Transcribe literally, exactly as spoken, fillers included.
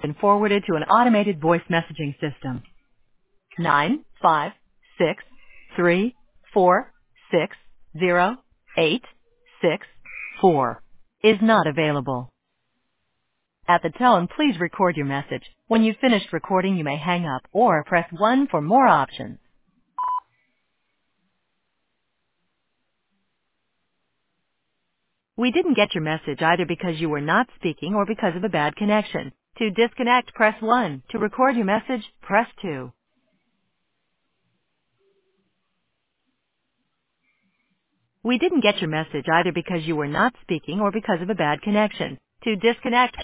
been forwarded to an automated voice messaging system. Nine five six three four six zero eight six four is not available. At the tone, please record your message. When you've finished recording, you may hang up or press one for more options. We didn't get your message either because you were not speaking or because of a bad connection. To disconnect, press one. To record your message, press two. We didn't get your message either because you were not speaking or because of a bad connection. To disconnect,